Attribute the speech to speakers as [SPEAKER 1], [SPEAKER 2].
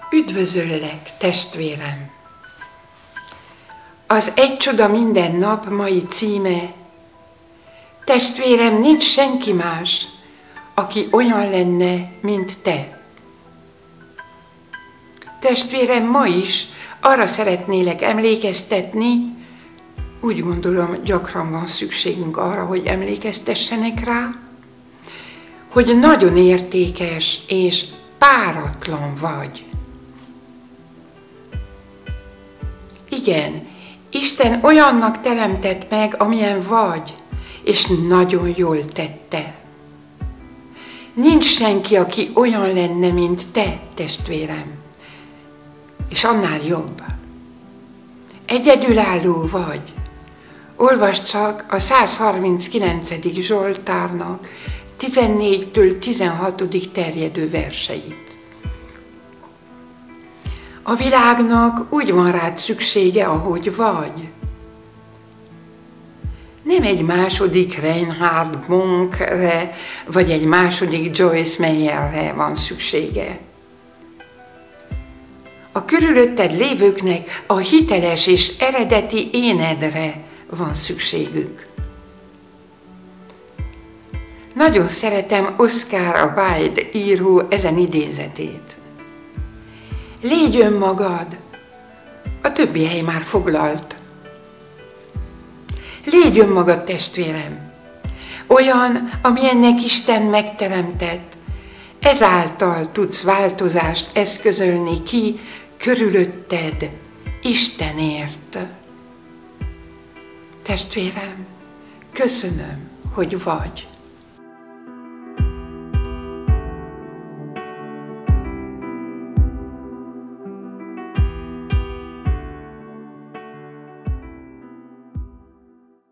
[SPEAKER 1] Üdvözöllek, testvérem! Az Egy csoda minden nap mai címe: testvérem, nincs senki más, aki olyan lenne, mint te. Testvérem, ma is arra szeretnélek emlékeztetni, úgy gondolom, gyakran van szükségünk arra, hogy emlékeztessenek rá, hogy nagyon értékes és páratlan vagy. Igen, Isten olyannak teremtett meg, amilyen vagy, és nagyon jól tette. Nincs senki, aki olyan lenne, mint te, testvérem. És annál jobb. Egyedülálló vagy. Olvasd csak a 139. Zsoltárnak 14-től 16. terjedő verseit. A világnak úgy van rád szüksége, ahogy vagy. Nem egy második Reinhard Bonkre, vagy egy második Joyce Meyerre van szüksége. A körülötted lévőknek a hiteles és eredeti énedre van szükségük. Nagyon szeretem Oscar Wilde író ezen idézetét. Légy önmagad, a többi hely már foglalt. Légy önmagad, testvérem, olyan, amilyennek Isten megteremtett, ezáltal tudsz változást eszközölni ki körülötted Istenért. Testvérem, köszönöm, hogy vagy.